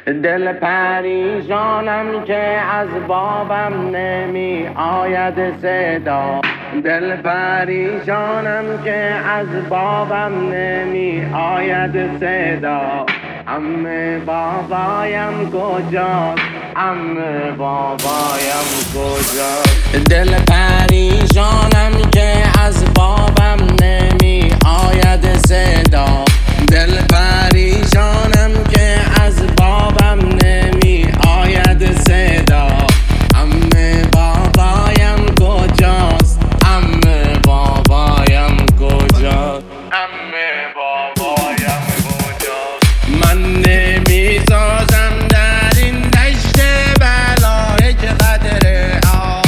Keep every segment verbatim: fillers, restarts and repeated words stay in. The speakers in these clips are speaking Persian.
دل پریشانم که از بابم نمی آید صدا. دل پریشانم که از بابم نمی آید صدا. عمه بابایم کجاست؟ عمه بابایم کجاست؟ دل پریشانم که از بابم نمی آید صدا. دل پریشانم که از بابم نمی آید صدا. عمه بابایم کجاست؟ عمه بابایم کجاست؟ عمه بابایم کجاست؟ من نمی سازم در این دشت بلای که قدر آب،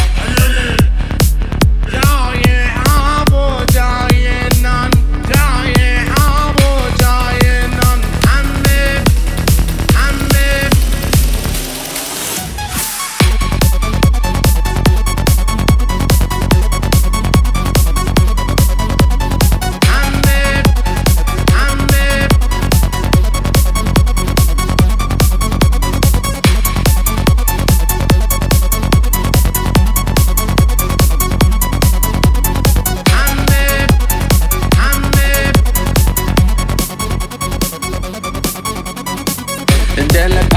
جای آب و جای نان، جای آب و جای نان. عمه عمه دل